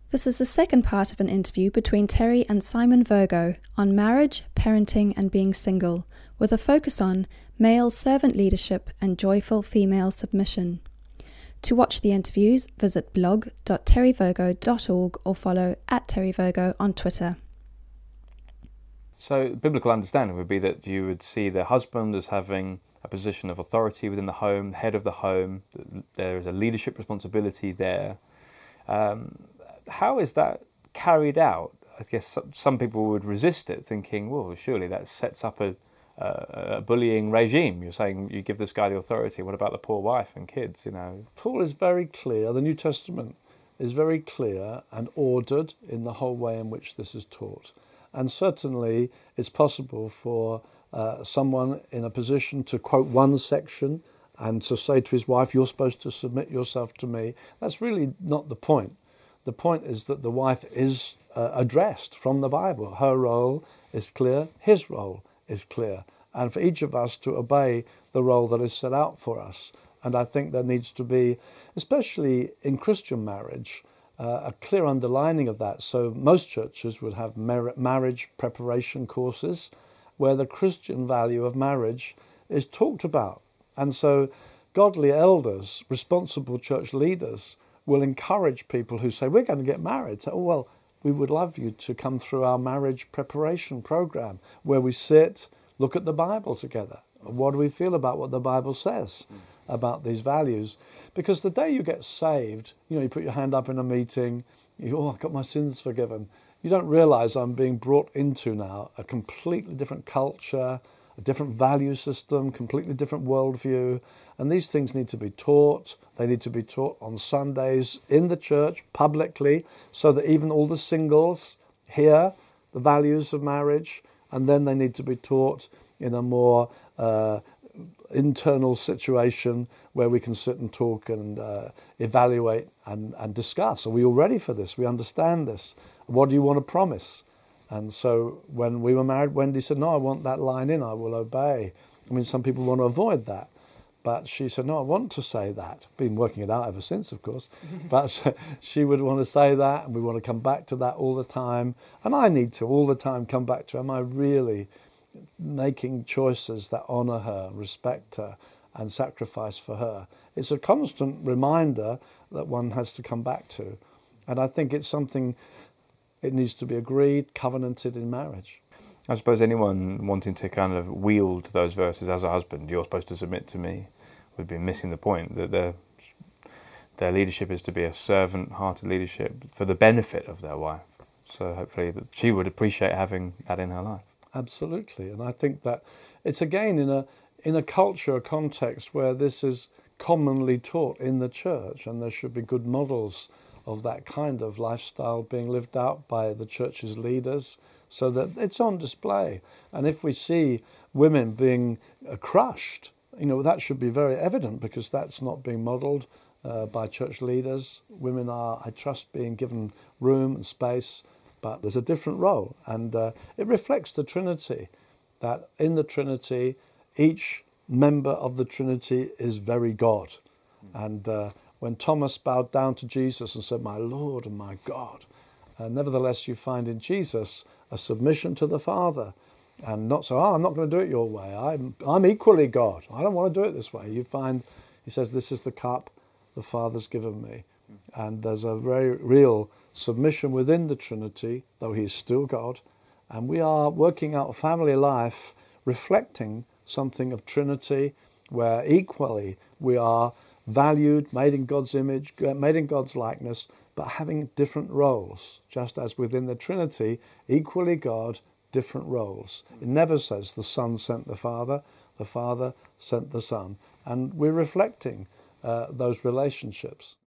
This is the second part of an interview between Terry and Simon Virgo on marriage, parenting and being single, with a focus on male servant leadership and joyful female submission. To watch the interviews, visit blog.terryvirgo.org or follow @terryvirgo on Twitter. So biblical understanding would be that you would see the husband as having a position of authority within the home, head of the home. There is a leadership responsibility there. How is that carried out? I guess some people would resist it, thinking, well, surely that sets up a bullying regime. You're saying you give this guy the authority. What about the poor wife and kids, you know? Paul is very clear. The New Testament is very clear and ordered in the whole way in which this is taught. And certainly it's possible for someone in a position to quote one section and to say to his wife, you're supposed to submit yourself to me. That's really not the point. The point is that the wife is addressed from the Bible. Her role is clear, his role is clear. And for each of us to obey the role that is set out for us. And I think there needs to be, especially in Christian marriage, a clear underlining of that. So most churches would have marriage preparation courses where the Christian value of marriage is talked about. And so godly elders, responsible church leaders, will encourage people who say, we're going to get married. So, oh, well, we would love you to come through our marriage preparation program where we sit, look at the Bible together. What do we feel about what the Bible says about these values? Because the day you get saved, you put your hand up in a meeting, I've got my sins forgiven. You don't realise I'm being brought into now a completely different culture, a different value system, completely different worldview. And these things need to be taught. They need to be taught on Sundays in the church, publicly, so that even all the singles hear the values of marriage. And then they need to be taught in a more internal situation where we can sit and talk and evaluate and discuss. Are we all ready for this? We understand this. What do you want to promise? And so when we were married, Wendy said, no, I want that line in, I will obey. I mean, some people want to avoid that. But she said, no, I want to say that. Been working it out ever since, of course. But she would want to say that, and we want to come back to that all the time. And I need to all the time come back to, am I really making choices that honour her, respect her, and sacrifice for her? It's a constant reminder that one has to come back to. And I think it's something, it needs to be agreed, covenanted in marriage. I suppose anyone wanting to kind of wield those verses as a husband, you're supposed to submit to me, would be missing the point that their leadership is to be a servant-hearted leadership for the benefit of their wife. So hopefully that she would appreciate having that in her life. Absolutely, and I think that it's again in a culture, a context where this is commonly taught in the church, and there should be good models of that kind of lifestyle being lived out by the church's leaders, so that it's on display. And if we see women being crushed, that should be very evident, because that's not being modelled by church leaders. Women are, I trust, being given room and space, but there's a different role. And it reflects the Trinity, that in the Trinity, each member of the Trinity is very God. And when Thomas bowed down to Jesus and said, my Lord and my God, nevertheless you find in Jesus a submission to the Father, and not so, I'm not going to do it your way. I'm equally God. I don't want to do it this way. You find, he says, this is the cup the Father's given me. And there's a very real submission within the Trinity, though he is still God. And we are working out a family life reflecting something of Trinity, where equally we are valued, made in God's image, made in God's likeness, but having different roles, just as within the Trinity, equally God, different roles. It never says the Son sent the Father sent the Son. And we're reflecting those relationships.